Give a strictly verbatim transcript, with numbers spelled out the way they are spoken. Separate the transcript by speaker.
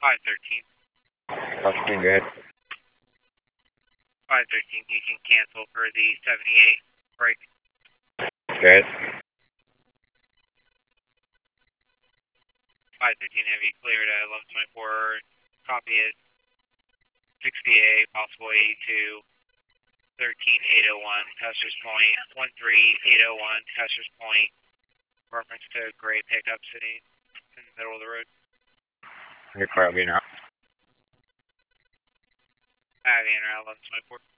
Speaker 1: five thirteen.
Speaker 2: Austin, go ahead.
Speaker 1: five thirteen, you can cancel for the seventy-eight break.
Speaker 2: Go ahead.
Speaker 1: five thirteen, have you cleared at eleven twenty-four, copy it. sixty A, possible eighty-two, thirteen eight oh one, Custer's Point, one three eight oh one, Custer's Point, reference to gray pickup sitting in the middle of the road.
Speaker 2: Your car will be now.
Speaker 1: Avian around eleven twenty-four.